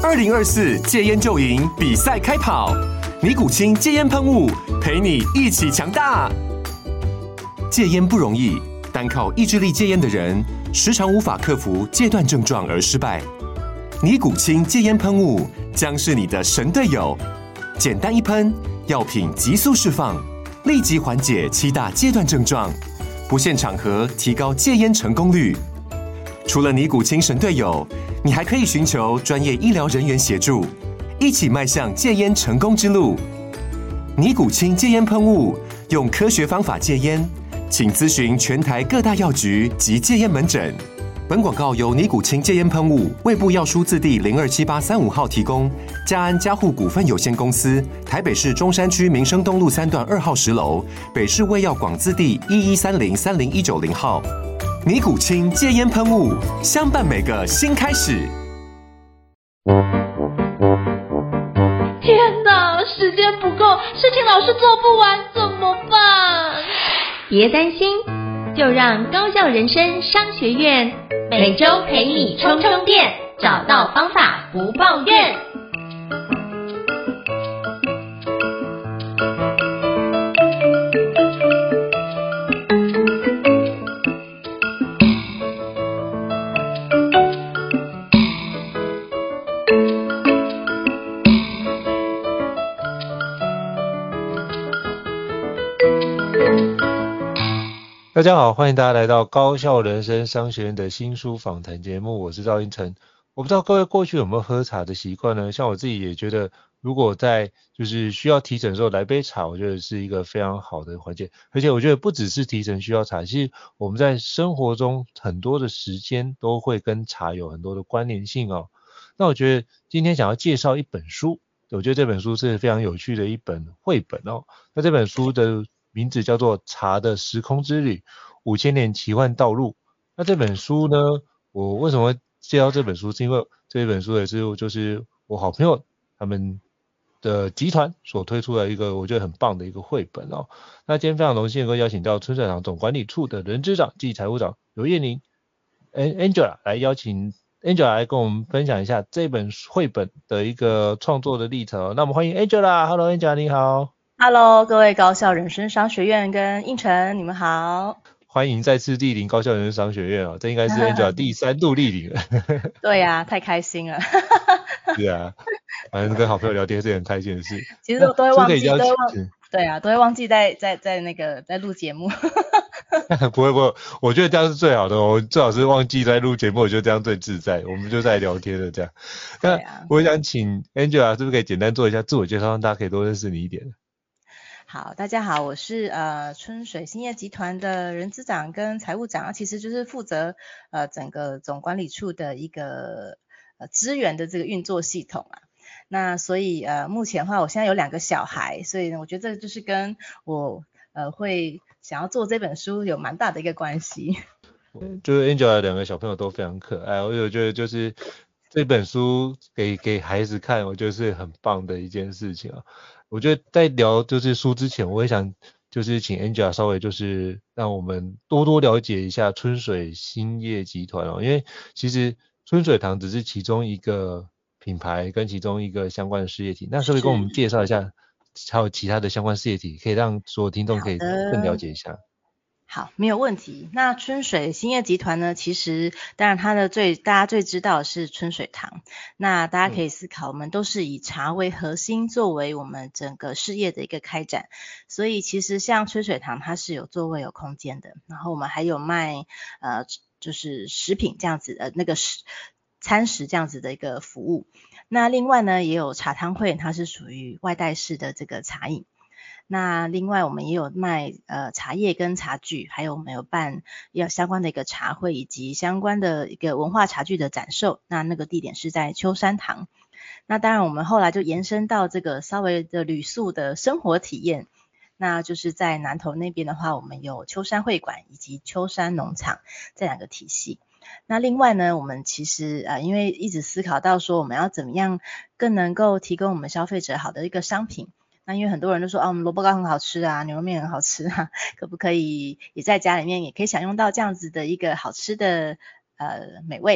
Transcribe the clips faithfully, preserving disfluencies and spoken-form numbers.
二零二四戒烟就赢比赛开跑，尼古清戒烟喷雾陪你一起强大。戒烟不容易，单靠意志力戒烟的人，时常无法克服戒断症状而失败。尼古清戒烟喷雾将是你的神队友，简单一喷，药品急速释放，立即缓解七大戒断症状，不限场合提高戒烟成功率。除了尼古清神队友，你还可以寻求专业医疗人员协助，一起迈向戒烟成功之路。尼古清戒烟喷雾，用科学方法戒烟，请咨询全台各大药局及戒烟门诊。本广告由尼古清戒烟喷雾、卫部药书字第零二七八三五号提供，嘉安嘉护股份有限公司，台北市中山区民生东路三段二号十楼，北市卫药广字第一一三零三零一九零号。尼古清戒烟喷雾，相伴每个新开始。 天哪，时间不够，事情老是做不完，怎么办？ 别担心，就让高效人生商学院每周陪你充充电，找到方法不抱怨。 大家好，欢迎大家来到高效人生商学院的新书访谈节目，我是赵英成。我不知道各位过去有没有喝茶的习惯呢？像我自己也觉得，如果在就是需要提神的时候来杯茶，我觉得是一个非常好的环节。而且我觉得不只是提神需要茶，其实我们在生活中很多的时间都会跟茶有很多的关联性哦。那我觉得今天想要介绍一本书，我觉得这本书是非常有趣的一本绘本哦。那这本书的名字叫做《茶的时空之旅：五千年奇幻道路》。那这本书呢，我为什么会介绍这本书？是因为这本书也是就是我好朋友他们的集团所推出的一个我觉得很棒的一个绘本哦。那今天非常荣幸能够邀请到春水堂总管理处的人资长暨财务长刘燕玲 Angela 来邀请 Angela 来跟我们分享一下这本绘本的一个创作的历程哦。那我们欢迎 Angela。Hello Angela， 你好。 Hello， 各位高效人生商学院跟应成，你们好。 欢迎再次莅临高效人生商学院哦，这应该是 Angela 第三度莅临了。 对呀、啊，太开心了。 是啊，反正跟好朋友聊天是很开心的事。 其实我都会忘记，都会忘记， 对啊，都会忘记在在在那个在录节目。 不会不会，我觉得这样是最好的哦。我最好是忘记在录节目，我觉得这样最自在，我们就在聊天的这样。那我想请 Angela 是不是可以简单做一下自我介绍，让大家可以多认识你一点？ 好，大家好，我是呃春水兴业集团的人资长跟财务长，其实就是负责呃整个总管理处的一个呃资源的这个运作系统啊。那所以呃目前的话，我现在有两个小孩，所以呢，我觉得这就是跟我呃会想要做这本书有蛮大的一个关系。 就是 Angela 两个小朋友都非常可爱，我觉得就是这本书给给孩子看，我觉得是很棒的一件事情啊。我觉得在聊就是书之前，我也想就是请 Angela 稍微就是让我们多多了解一下春水兴业集团哦，因为其实春水堂只是其中一个品牌跟其中一个相关的事业体，那可不可以跟我们介绍一下还有其他的相关事业体，可以让所有听众可以更了解一下？ 好，没有问题。那春水兴业集团呢，其实当然它的最大家最知道的是春水堂。那大家可以思考，我们都是以茶为核心，作为我们整个事业的一个开展。所以其实像春水堂，它是有座位有空间的。然后我们还有卖呃就是食品这样子的那个食餐食这样子的一个服务。那另外呢，也有茶汤会，它是属于外带式的这个茶饮。那另外我们也有卖呃茶叶跟茶具，还有我们有办要相关的一个茶会，以及相关的一个文化茶具的展售。那那个地点是在秋山堂。那当然我们后来就延伸到这个稍微的旅宿的生活体验。那就是在南投那边的话，我们有秋山会馆以及秋山农场这两个体系。那另外呢，我们其实呃因为一直思考到说我们要怎么样更能够提供我们消费者好的一个商品。那因为很多人都说啊，我们萝卜糕很好吃啊，牛肉面很好吃啊，可不可以也在家里面也可以享用到这样子的一个好吃的呃美味？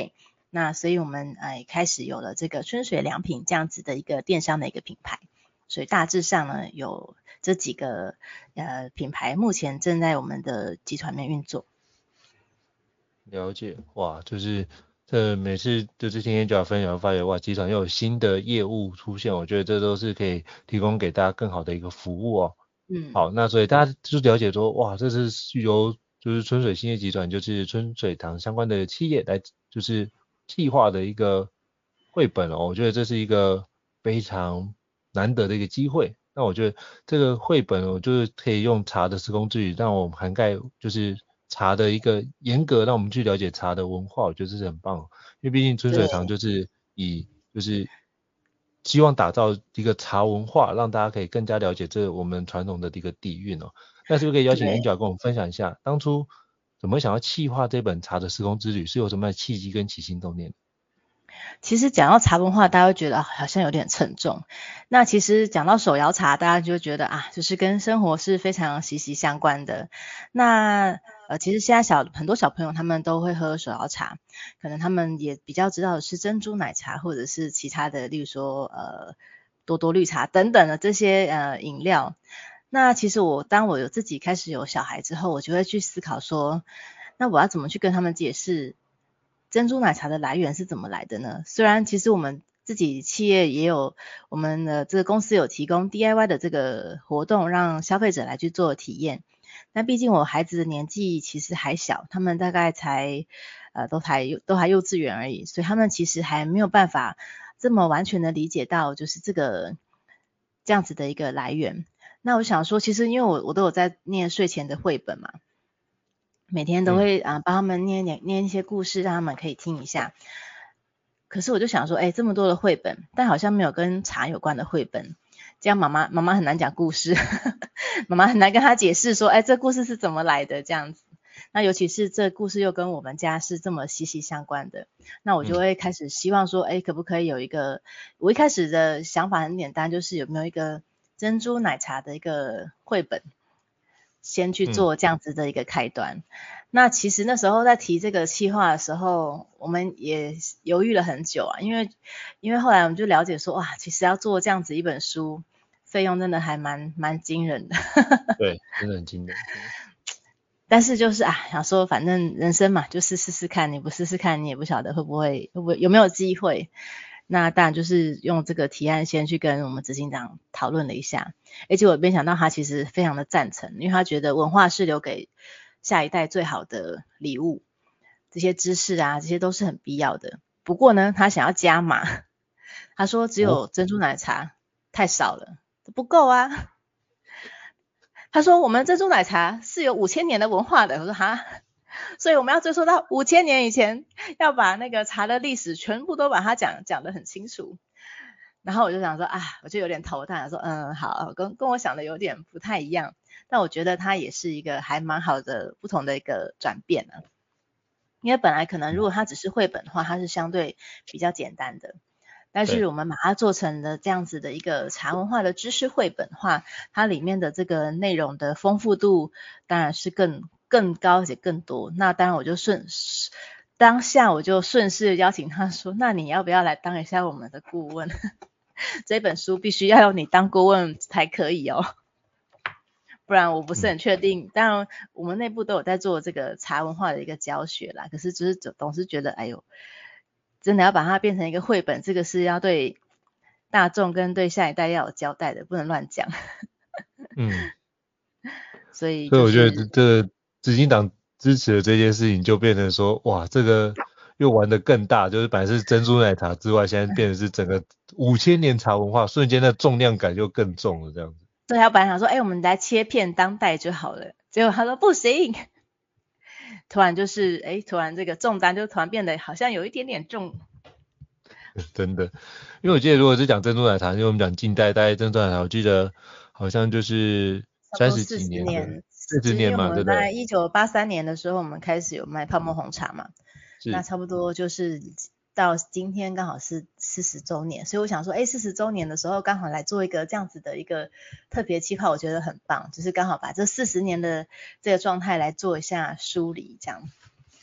那所以我们呃开始有了这个春水良品这样子的一个电商的一个品牌，所以大致上呢有这几个呃品牌目前正在我们的集团里面运作。 了解，哇，就是这每次就是听 Angela 分享，发现哇，集团又有新的业务出现，我觉得这都是可以提供给大家更好的一个服务哦。 嗯， 好，那所以大家就了解说，哇，这是由就是春水兴业集团，就是春水堂相关的企业来就是企划的一个绘本哦，我觉得这是一个非常难得的一个机会。那我觉得这个绘本我就是可以用茶的时空之旅，让我们涵盖就是茶的一个严格，让我们去了解茶的文化，我觉得这是很棒。因为毕竟春水堂就是以就是希望打造一个茶文化，让大家可以更加了解这我们传统的一个底蕴哦。那是不是可以邀请 Angela 跟我们分享一下，当初怎么想要企划这本茶的时空之旅，是有什么样的契机跟起心动念？ 其实讲到茶文化，大家会觉得、啊、好像有点沉重。那其实讲到手摇茶，大家就觉得啊，就是跟生活是非常息息相关的。那呃，其实现在小很多小朋友他们都会喝手摇茶，可能他们也比较知道的是珍珠奶茶，或者是其他的，例如说呃多多绿茶等等的这些呃饮料。那其实我当我有自己开始有小孩之后，我就会去思考说，那我要怎么去跟他们解释珍珠奶茶的来源是怎么来的呢？虽然其实我们自己企业也有，我们的这个公司有提供 D I Y 的这个活动，让消费者来去做体验。那毕竟我孩子的年纪其实还小，他们大概才呃都还都还幼稚园而已，所以他们其实还没有办法这么完全的理解到就是这个这样子的一个来源。那我想说，其实因为我我都有在念睡前的绘本嘛，每天都会啊、呃、帮他们念念念一些故事，让他们可以听一下。可是我就想说，哎，这么多的绘本，但好像没有跟茶有关的绘本，这样妈妈妈妈很难讲故事，妈妈很难跟他解释说，哎，这故事是怎么来的这样子。那尤其是这故事又跟我们家是这么息息相关的，那我就会开始希望说，哎，可不可以有一个，我一开始的想法很简单，就是有没有一个珍珠奶茶的一个绘本，先去做这样子的一个开端。嗯、那其实那时候在提这个企划的时候，我们也犹豫了很久啊，因为因为后来我们就了解说，哇，其实要做这样子一本书，费用真的还蛮蛮惊人的。 对，真的很惊人。 但是就是啊，想说反正人生嘛，就是试试看，你不试试看，你也不晓得会不会会不会有没有机会。那当然就是用这个提案先去跟我们执行长讨论了一下，而且我没想到他其实非常的赞成，因为他觉得文化是留给下一代最好的礼物，这些知识啊，这些都是很必要的。不过呢，他想要加码，他说只有珍珠奶茶、哦、太少了，不够啊。他说我们珍珠奶茶是有五千年的文化的，我说哈。所以我们要追溯到五千年以前，要把那个茶的历史全部都把它讲讲得很清楚。然后我就想说啊，我就有点头大，说嗯好，跟跟我想的有点不太一样，但我觉得它也是一个还蛮好的不同的一个转变啊。因为本来可能如果它只是绘本的话，它是相对比较简单的，但是我们把它做成了这样子的一个茶文化的知识绘本的话，它里面的这个内容的丰富度当然是更更高且更多。那当然我就顺当下我就顺势邀请他说，那你要不要来当一下我们的顾问？这本书必须要有你当顾问才可以哦，不然我不是很确定。当然我们内部都有在做这个茶文化的一个教学啦，可是只是总是觉得哎呦，真的要把它变成一个绘本，这个是要对大众跟对下一代要有交代的，不能乱讲。 嗯， 所以、就是、 所以我觉得这执行党支持的这件事情就变成说，哇，这个又玩得更大，就是本来是珍珠奶茶之外，现在变成是整个五千年茶文化，瞬间的重量感就更重了这样子。 对，他本来想说，哎、欸，我们来切片当代就好了，结果他说不行。突然就是，哎、欸，突然这个重担就突然变得好像有一点点重。 真的，因为我记得如果是讲珍珠奶茶，因为我们讲近代大概珍珠奶茶，我记得好像就是三十几年，四十年嘛，对不对？ 在一九八三年的时候，我们开始有卖泡沫红茶嘛，那差不多就是到今天刚好是四十周年，所以我想说，哎，四十周年的时候刚好来做一个这样子的一个特别企划，我觉得很棒，就是刚好把这四十年的这个状态来做一下梳理，这样。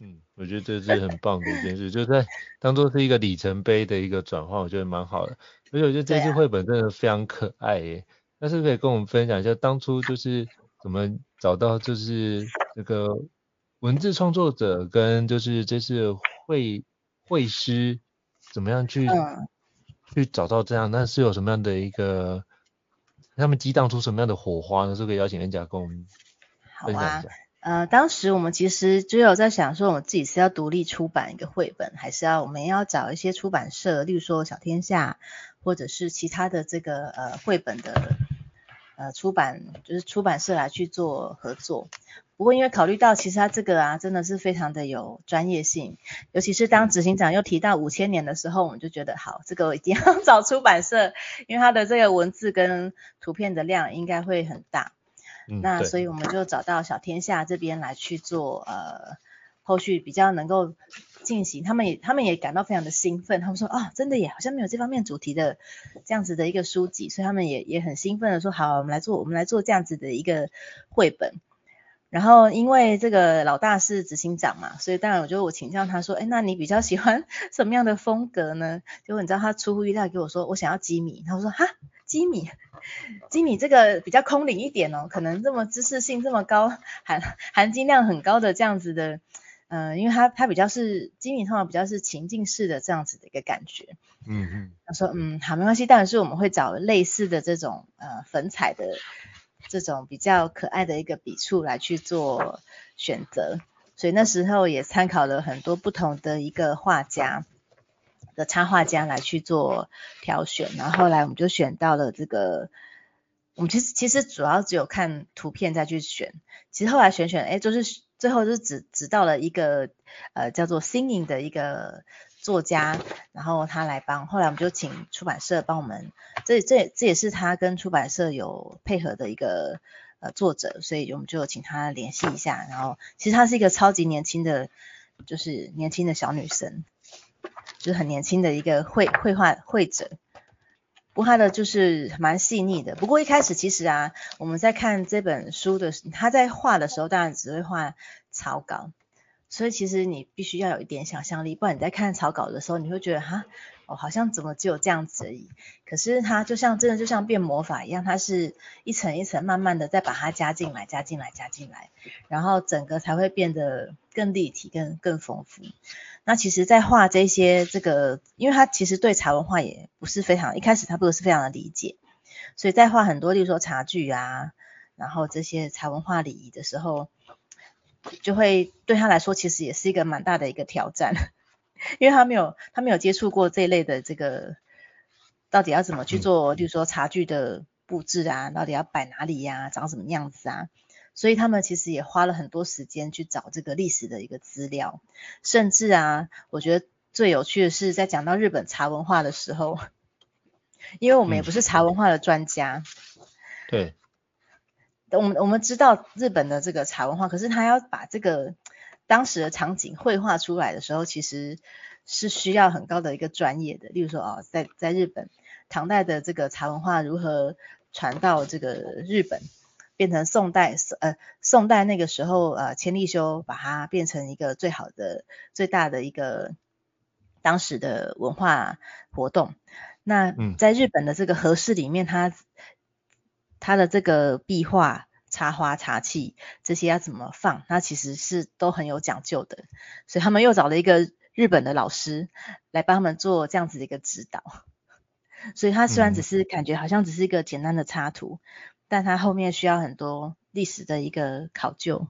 嗯，我觉得这是很棒的一件事，就在当做是一个里程碑的一个转换，我觉得蛮好的。而且我觉得这次绘本真的非常可爱耶，那是不是可以跟我们分享一下当初就是怎么找到就是这个文字创作者跟就是这次绘绘师怎么样去、 嗯、 去找到这样，那是有什么样的一个他们激荡出什么样的火花呢？是不是可以邀请恩甲跟我们分享一下？ 呃，当时我们其实就有在想说，我们自己是要独立出版一个绘本，还是要我们要找一些出版社，例如说小天下，或者是其他的这个呃绘本的呃出版，就是出版社来去做合作。不过因为考虑到其实它这个啊真的是非常的有专业性，尤其是当执行长又提到五千年的时候，我们就觉得好，这个我一定要找出版社，因为它的这个文字跟图片的量应该会很大。 嗯、 那所以我们就找到小天下这边来去做呃后续比较能够进行，他们也他们也感到非常的兴奋，他们说啊真的耶，好像没有这方面主题的这样子的一个书籍，所以他们也也很兴奋的说好，我们来做我们来做这样子的一个绘本。然后因为这个老大是执行长嘛，所以当然我就我请教他说，哎，那你比较喜欢什么样的风格呢？结果你知道他出乎意料给我说，我想要机米。他说哈，机米，机米这个比较空灵一点哦，可能这么知识性这么高，含含金量很高的这样子的，呃，因为他他比较是机米通常比较是情境式的这样子的一个感觉。 嗯嗯， 他说嗯好，没关系，当然是我们会找类似的这种呃粉彩的。这种比较可爱的一个笔触来去做选择，所以那时候也参考了很多不同的一个画家的插画家来去做挑选，然后后来我们就选到了这个，我们其实其实主要只有看图片再去选，其实后来选选，哎，就是最后就是只只到了一个呃叫做 Singing 的一个作家，然后他来帮，后来我们就请出版社帮我们，这这这也是他跟出版社有配合的一个呃作者，所以我们就请他联系一下，然后其实他是一个超级年轻的，就是年轻的小女生，就是很年轻的一个绘绘画绘者，不过他的就是蛮细腻的。不过一开始其实啊，我们在看这本书的，他在画的时候当然只会画草稿。所以其实你必须要有一点想象力，不然你在看草稿的时候，你会觉得哈，哦，好像怎么只有这样子而已。可是它就像真的就像变魔法一样，它是一层一层慢慢的再把它加进来、加进来、加进来，然后整个才会变得更立体、更更丰富。那其实在画这些这个，因为他其实对茶文化也不是非常，一开始他不是非常的理解，所以在画很多例如说茶具啊，然后这些茶文化礼仪的时候，就会对他来说其实也是一个蛮大的一个挑战，因为他没有他没有接触过这一类的这个到底要怎么去做，例如说茶具的布置啊，到底要摆哪里呀、啊，长什么样子啊，所以他们其实也花了很多时间去找这个历史的一个资料，甚至啊我觉得最有趣的是在讲到日本茶文化的时候，因为我们也不是茶文化的专家、 嗯、对， 我们我们知道日本的这个茶文化，可是他要把这个当时的场景绘画出来的时候，其实是需要很高的一个专业的。例如说哦，在在日本唐代的这个茶文化如何传到这个日本，变成宋代呃宋代那个时候呃千利休把它变成一个最好的最大的一个当时的文化活动。那在日本的这个和室里面，它它的这个壁画、插花、茶器这些要怎么放，那其实是都很有讲究的，所以他们又找了一个日本的老师来帮他们做这样子的一个指导。所以它虽然只是感觉好像只是一个简单的插图，嗯、但它后面需要很多历史的一个考究。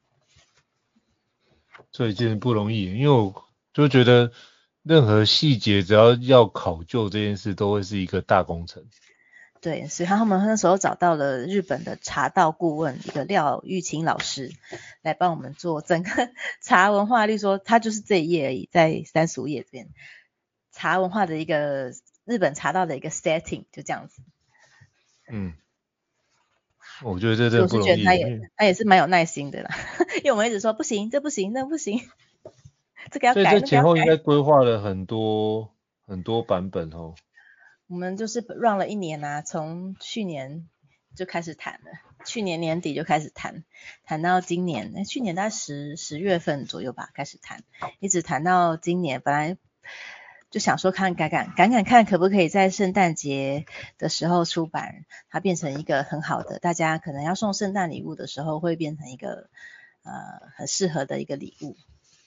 所以其实不容易，因为我就觉得任何细节只要要考究这件事，都会是一个大工程。 对，所以他们那时候找到了日本的茶道顾问一个廖玉清老师来帮我们做整个茶文化，例如说他就是这一页而已，在三十五页这边茶文化的一个日本茶道的一个 setting 就这样子。 嗯，我觉得这真的不容易。 我是觉得他也他也是蛮有耐心的啦，因为我们一直说不行，这不行，那不行，这个要改， 所以这前后应该规划了很多很多版本哦。 我们就是 run 了一年啊，从去年就开始谈了，去年年底就开始谈，谈到今年，哎，去年大概十十月份左右吧，开始谈，一直谈到今年。本来就想说看赶赶赶赶看可不可以在圣诞节的时候出版，它变成一个很好的，大家可能要送圣诞礼物的时候会变成一个呃很适合的一个礼物。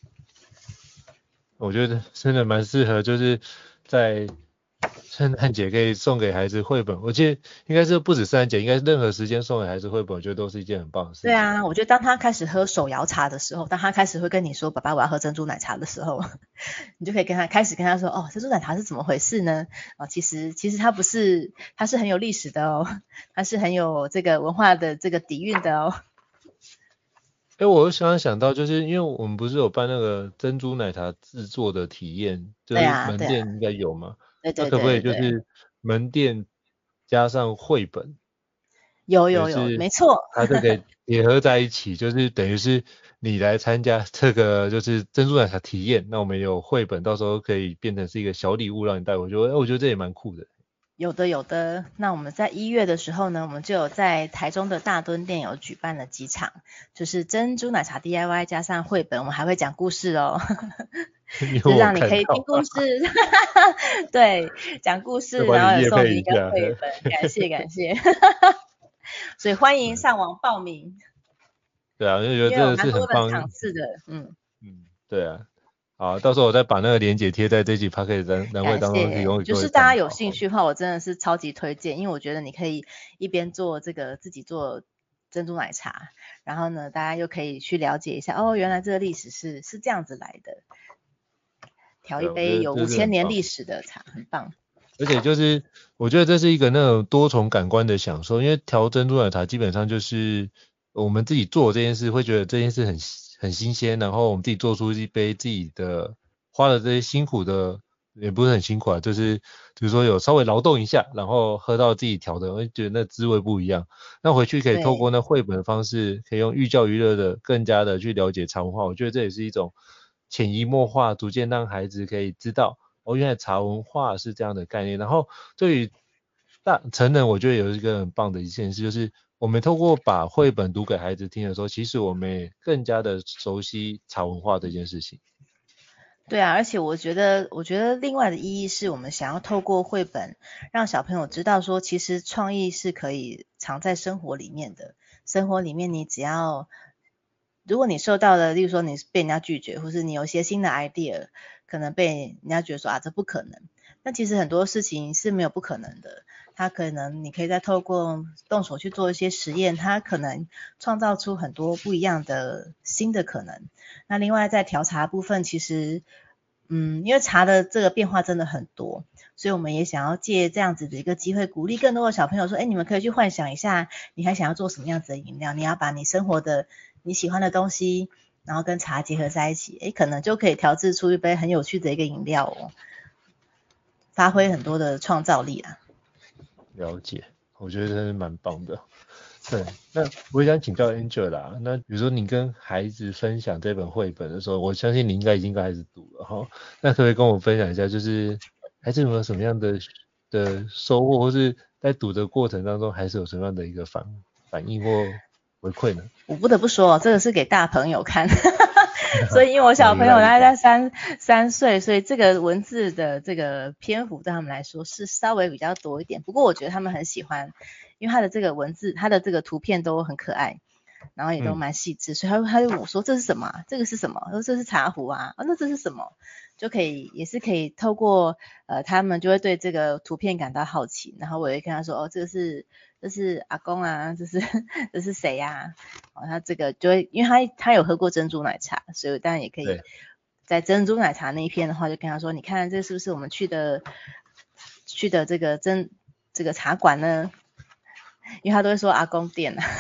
我觉得真的蛮适合，就是在圣诞节可以送给孩子绘本。我记得应该是不止圣诞节，应该是任何时间送给孩子绘本，我觉得都是一件很棒的事情。 对啊，我觉得当他开始喝手摇茶的时候，当他开始会跟你说爸爸我要喝珍珠奶茶的时候，你就可以跟他开始跟他说，哦，珍珠奶茶是怎么回事呢？哦，其实其实它不是，它是很有历史的哦，它是很有这个文化的这个底蕴的哦。 哎，我刚刚想到，就是因为我们不是有办那个珍珠奶茶制作的体验，就是门店应该有嘛？ 对对对对对， 那可不可以就是门店加上绘本？ 有有有，没错。 它这个结合在一起，就是等于是你来参加这个就是珍珠奶茶体验，那我们有绘本，到时候可以变成是一个小礼物让你带回去。我觉得这也蛮酷的。 有的有的，那我们在一月的时候呢，我们就有在台中的大墩店有举办了几场，就是珍珠奶茶 D I Y 加上绘本，我们还会讲故事哦，就让你可以听故事，对，讲故事，然后有送你一个绘本，感谢感谢，所以欢迎上网报名。 对啊，就觉得这个是很棒， 场次的，嗯嗯，对啊。好，到时候我再把那个链接贴在这集 podcast 的栏位当中提供。 就是大家有兴趣的话，我真的是超级推荐，因为我觉得你可以一边做这个自己做珍珠奶茶，然后呢，大家又可以去了解一下，哦，原来这个历史是是这样子来的，调一杯有五千年历史的茶，很棒。 而且就是我觉得这是一个那种多重感官的享受，因为调珍珠奶茶基本上就是我们自己做这件事，会觉得这件事很很新鲜，然后我们自己做出一杯自己的，花了这些辛苦的，也不是很辛苦啊，就是就是说有稍微劳动一下，然后喝到自己调的，我会觉得那滋味不一样。那回去可以透过那绘本的方式，可以用寓教于乐的，更加的去了解茶文化。我觉得这也是一种潜移默化，逐渐让孩子可以知道，哦，原来茶文化是这样的概念。然后对于大成人，我觉得有一个很棒的一件事，就是我们透过把绘本读给孩子听的时候，其实我们也更加的熟悉茶文化这件事情。 对啊，而且我觉得，我觉得另外的意义是我们想要透过绘本，让小朋友知道说，其实创意是可以藏在生活里面的。生活里面，你只要，如果你受到了，例如说你被人家拒绝，或是你有些新的 idea， 可能被人家觉得说啊，这不可能。那其实很多事情是没有不可能的。它可能你可以再透过动手去做一些实验，它可能创造出很多不一样的新的可能。那另外在调茶部分，其实嗯，因为茶的这个变化真的很多，所以我们也想要借这样子的一个机会，鼓励更多的小朋友说，哎，你们可以去幻想一下，你还想要做什么样子的饮料，你要把你生活的你喜欢的东西，然后跟茶结合在一起，哎，可能就可以调制出一杯很有趣的一个饮料哦，发挥很多的创造力啊。 了解，我觉得真是蛮棒的。对，那我也想请教 Angel 啦，那比如说你跟孩子分享这本绘本的时候，我相信你应该已经跟孩子读了哈，那可不可以跟我分享一下，就是孩子有没有什么样的的收获，或是在读的过程当中，还是有什么样的一个反反应或回馈呢？ 我不得不说，这个是给大朋友看。所以因为我小朋友大概在三三岁，所以这个文字的这个篇幅对他们来说是稍微比较多一点。不过我觉得他们很喜欢，因为他的这个文字，他的这个图片都很可爱，然后也都蛮细致，嗯、所以他他就问我说这是什么、啊？这个是什么？我说这是茶壶啊，啊那这是什么？就可以也是可以透过呃他们就会对这个图片感到好奇，然后我会跟他说哦这个是这是阿公啊，这是这是谁呀、啊？哦他这个就会因为他他有喝过珍珠奶茶，所以当然也可以在珍珠奶茶那一篇的话就跟他说，你看这是不是我们去的去的这个珍这个茶馆呢？因为他都会说阿公店啊，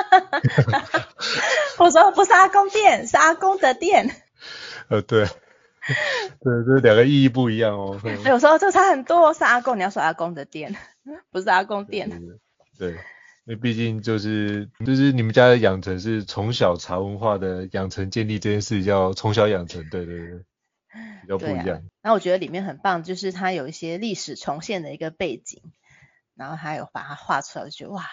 我说不是阿公店，是阿公的店。 呃对。对，这两个意义不一样哦。 对，有时候就差很多，是阿公，你要说阿公的店，不是阿公店。 对，因为毕竟就是就是你们家的养成是从小茶文化的养成建立这件事叫从小养成，对对对，比较不一样。 那、啊、我觉得里面很棒，就是它有一些历史重现的一个背景，然后还有把它画出来，我就觉得哇，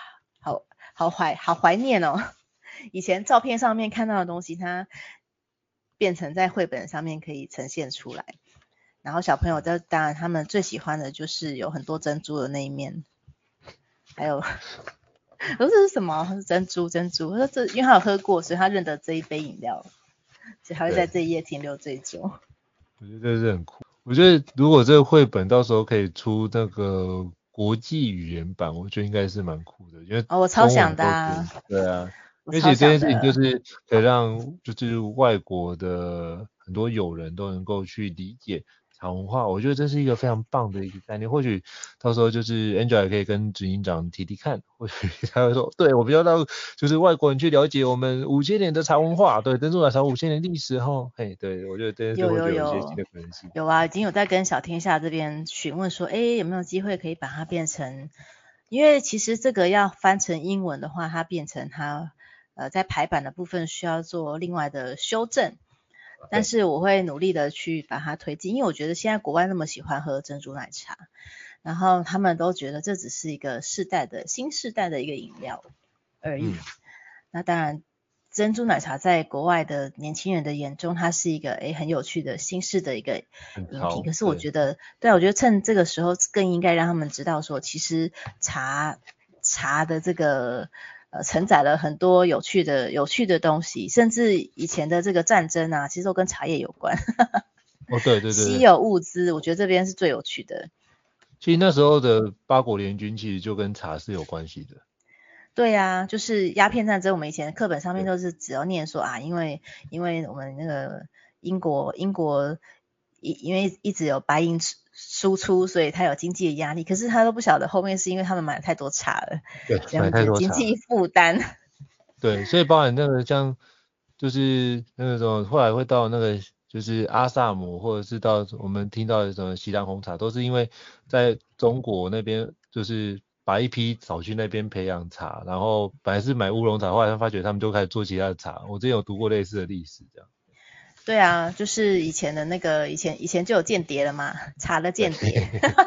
好好怀好怀念哦，以前照片上面看到的东西，它变成在绘本上面可以呈现出来。然后小朋友的当然他们最喜欢的就是有很多珍珠的那一面，还有我说这是什么？是珍珠珍珠。我说这因为他有喝过，所以他认得这一杯饮料，所以他会在这一页停留最久。 我觉得这是很酷。我觉得如果这个绘本到时候可以出那个国际语言版，我觉得应该是蛮酷的，因为哦，我超想的啊。 对啊，而且这件事情就是可以让就是外国的很多友人都能够去理解茶文化，我觉得这是一个非常棒的一个概念。或许到时候就是 Angela 也可以跟执行长提提看，或许他会说，对，我们要让就是外国人去了解我们五千年的茶文化，对，珍珠奶茶五千年历史哈，嘿，对，我觉得这件事会有一些新的可能性。 有啊，已经有在跟小天下这边询问说，哎，有没有机会可以把它变成，因为其实这个要翻成英文的话，它变成它呃在排版的部分需要做另外的修正。但是我会努力的去把它推进，因为我觉得现在国外那么喜欢喝珍珠奶茶，然后他们都觉得这只是一个世代的新世代的一个饮料而已。嗯、那当然，珍珠奶茶在国外的年轻人的眼中，它是一个诶很有趣的新式的一个饮品。可是我觉得，对, 对我觉得趁这个时候更应该让他们知道说，其实茶茶的这个。呃，承载了很多有趣的有趣的东西，甚至以前的这个战争啊，其实都跟茶叶有关。 哦，对对对， 稀有物资，我觉得这边是最有趣的。 其实那时候的八国联军其实就跟茶是有关系的。 对啊，就是鸦片战争，我们以前的课本上面都是只要念说啊，因为因为我们那个英国英国因为一直有白银输出，所以他有经济的压力，可是他都不晓得后面是因为他们买了太多茶了， 对，买太多茶， 经济负担。 对，所以包含那个像就是那个什么，后来会到那个就是阿萨姆，或者是到我们听到的什么锡兰红茶，都是因为在中国那边就是把一批扫去那边培养茶，然后本来是买乌龙茶，后来他发觉他们就开始做其他的茶。我之前有读过类似的历史，这样。 对啊，就是以前的那个以前以前就有间谍了嘛，茶的间谍。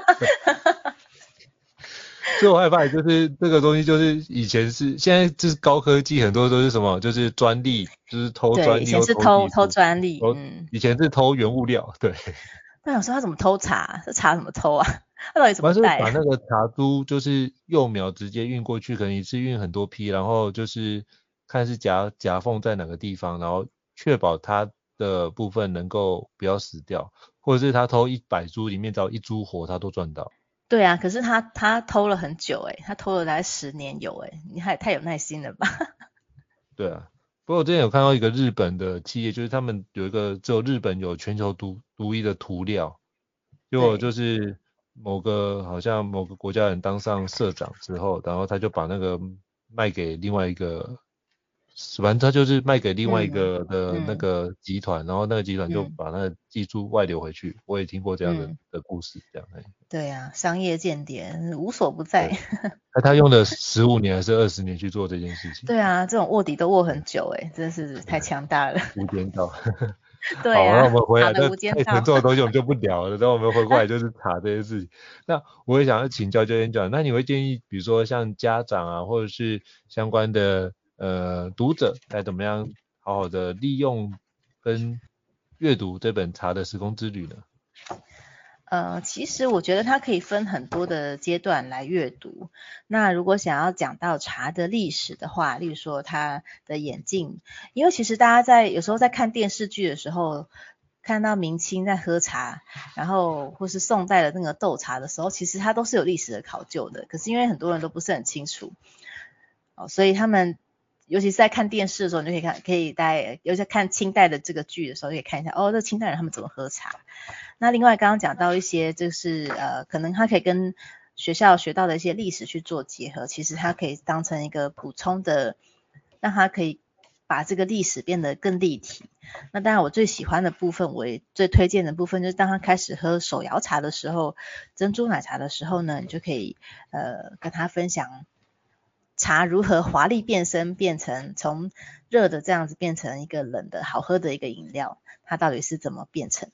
所以我害怕就是这个东西就是以前是现在就是高科技，很多都是什么就是专利，就是偷专利。 对，以前是偷偷专利，嗯， 以前是偷原物料，对。 那想说他怎么偷茶？这茶怎么偷啊？他到底怎么带、啊？ 把那个茶株就是幼苗直接运过去，可能一次运很多批，然后就是看是夹夹缝在哪个地方，然后确保它的部分能够不要死掉，或者是他偷一百株里面只要一株活，他都赚到。 对啊，可是他他偷了很久诶，他偷了大概十年有诶，你还太有耐心了吧？ 对啊，不过我之前有看到一个日本的企业，就是他们有一个只有日本有全球独独一的涂料，结果就是某个好像某个国家人当上社长之后，然后他就把那个卖给另外一个。反正他就是卖给另外一个的那个集团、嗯嗯，然后那个集团就把那个技术外流回去。嗯、我也听过这样的、嗯、的故事，这样。 对啊，商业间谍无所不在。 那他用了十五年还是二十年去做这件事情？ 对啊，这种卧底都卧很久哎，真是太强大了。 无间道。 对啊。 好，那我们回来，那太沉重的东西我们就不聊了。等我们回过来就是查这些事情。那我也想要请教教练讲，那你会建议，比如说像家长啊，或者是相关的。呃，读者该怎么样好好的利用跟阅读这本《茶的时空之旅》呢？ 呃，其实我觉得它可以分很多的阶段来阅读。那如果想要讲到茶的历史的话，例如说它的演进，因为其实大家在有时候在看电视剧的时候，看到明清在喝茶，然后或是宋代的那个斗茶的时候，其实它都是有历史的考究的。可是因为很多人都不是很清楚，哦，所以他们。尤其是在看电视的时候，你就可以看，可以在尤其在看清代的这个剧的时候，可以看一下哦，这清代人他们怎么喝茶。那另外刚刚讲到一些，就是呃，可能他可以跟学校学到的一些历史去做结合，其实它可以当成一个补充的，让它可以把这个历史变得更立体。那当然，我最喜欢的部分，我也最推荐的部分，就是当他开始喝手摇茶的时候，珍珠奶茶的时候呢，你就可以呃跟他分享。茶如何华丽变身，变成从热的这样子变成一个冷的好喝的一个饮料，它到底是怎么变成的？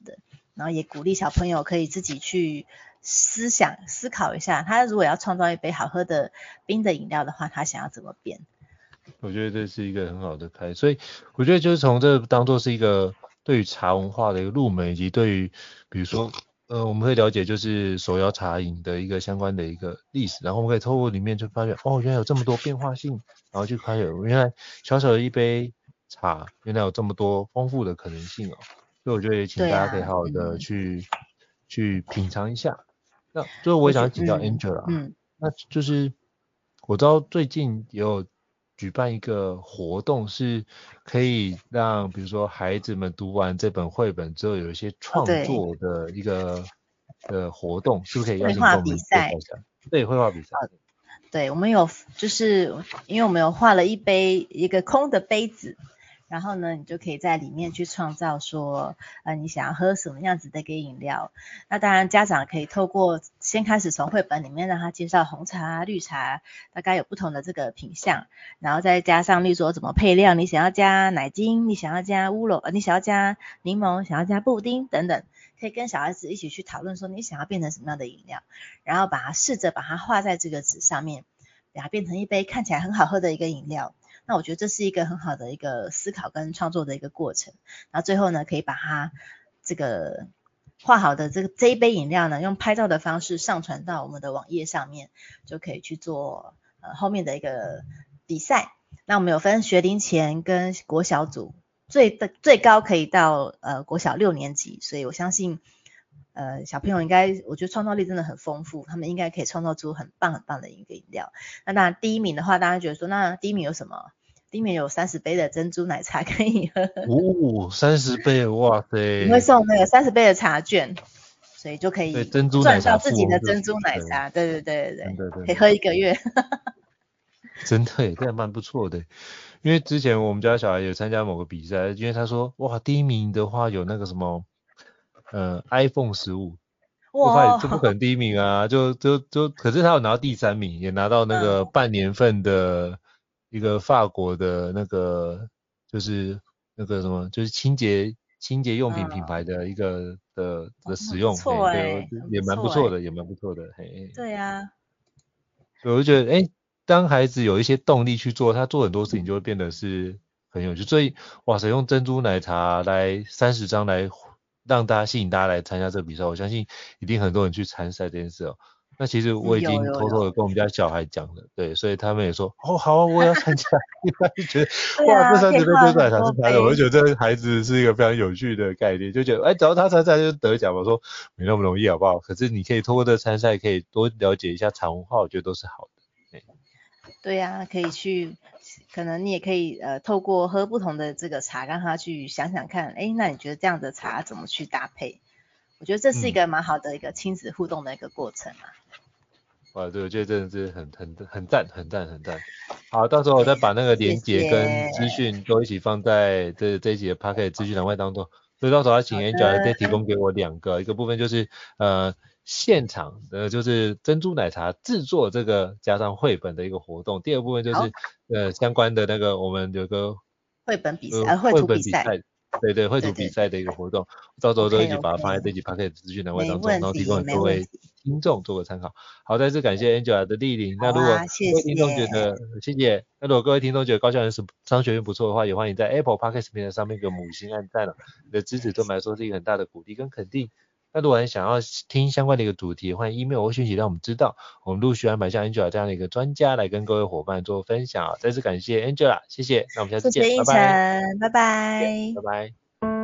然后也鼓励小朋友可以自己去思想思考一下，他如果要创造一杯好喝的冰的饮料的话，他想要怎么变。 我觉得这是一个很好的开，所以我觉得就是从这当做是一个对于茶文化的一个入门，以及对于比如说呃我们会了解就是手摇茶饮的一个相关的一个历史，然后我们可以透过里面就发现哦原来有这么多变化性，然后就开始原来小小的一杯茶原来有这么多丰富的可能性哦，所以我觉得也请大家可以好好的去、啊嗯、去品尝一下。那最后我也想请教 Angela、嗯嗯、那就是我知道最近也有举办一个活动，是可以让比如说孩子们读完这本绘本之后有一些创作的一个、哦、的活动，是不是可以邀请跟我们介绍一下？对，绘画比赛。 对，我们有就是因为我们有画了一杯一个空的杯子，然后呢，你就可以在里面去创造说，呃，你想要喝什么样子的一个饮料。那当然，家长可以透过先开始从绘本里面让他介绍红茶、绿茶，大概有不同的这个品项，然后再加上，例如说怎么配料，你想要加奶精，你想要加乌龙，呃，你想要加柠檬，想要加布丁等等，可以跟小孩子一起去讨论说你想要变成什么样的饮料，然后把它试着把它画在这个纸上面，把它变成一杯看起来很好喝的一个饮料。那我觉得这是一个很好的一个思考跟创作的一个过程，然后最后呢，可以把它这个画好的这个这一杯饮料呢，用拍照的方式上传到我们的网页上面，就可以去做呃后面的一个比赛。那我们有分学龄前跟国小组，最的最高可以到呃国小六年级，所以我相信呃小朋友应该，我觉得创造力真的很丰富，他们应该可以创造出很棒很棒的一个饮料。那当然第一名的话，大家觉得说，那第一名有什么？第一名有三十杯的珍珠奶茶可以喝。 哦，三十杯，哇塞！ 你会送那个三十杯的茶券，所以就可以赚到自己的珍珠奶茶。对对对对对，可以喝一个月。 真的耶，这还蛮不错的。因为之前我们家小孩有参加某个比赛，因为他说，哇，第一名的话有那个什么，呃 ，iPhone 十五。哇，这不可能第一名啊！就就就，可是他有拿到第三名，也拿到那个半年份的。一个法国的那个就是那个什么就是清洁清洁用品品牌的一个、嗯、的的使用， 错哎， 也蛮不错的，也蛮不错的，嘿。 对啊， 我就觉得，哎，当孩子有一些动力去做，他做很多事情就会变得是很有趣。所以，哇塞，用珍珠奶茶来三十张来让大家吸引大家来参加这个比赛，我相信一定很多人去参赛这件事哦。那其实我已经偷偷的跟我们家小孩讲了，对，所以他们也说，哦，好啊，我也要参加。他就觉得，哇，这三十杯珍珠奶茶是他的，我就觉得这孩子是一个非常有趣的概念，就觉得，哎，只要他参赛就得奖。我说没那么容易，好不好？可是你可以透过这参赛，可以多了解一下茶文化，我觉得都是好的。对， 对呀、啊，可以去，可能你也可以呃，透过喝不同的这个茶，让他去想想看，哎，那你觉得这样的茶怎么去搭配？我觉得这是一个蛮好的一个亲子互动的一个过程啊。 哇，对，我觉得真的是很很很赞，很赞，很赞。好，到时候我再把那个连结跟资讯都一起放在这这一集的 Podcast 资讯栏位当中。所以到时候要请 Angela 再提供给我两个，一个部分就是呃现场的就是珍珠奶茶制作这个加上绘本的一个活动，第二部分就是呃相关的那个我们有个绘本比赛，呃绘图比赛。 对对，绘图比赛的一个活动，到时候都一起把它放在这集 Podcast 资讯栏位当中，然后提供各位听众做个参考。好，再次感谢 Angela 的莅临。那如果各位听众觉得，谢谢。那如果各位听众觉得高校人商学院不错的话，也欢迎在 Apple Podcast 平台上面给我们五星按赞了。你的支持对我们来说是一个很大的鼓励跟肯定。那如果很想要听相关的一个主题，欢迎 email 或讯息让我们知道，我们陆续安排像 Angela 这样的一个专家来跟各位伙伴做分享。再次感谢 Angela， 谢谢。那我们下次见， 谢谢拜拜，拜拜， 拜拜。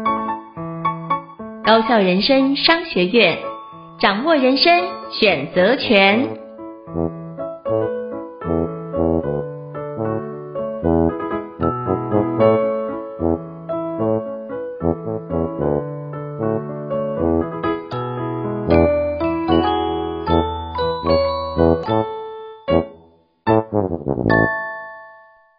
高校人生商学院，掌握人生选择权。 Thank you.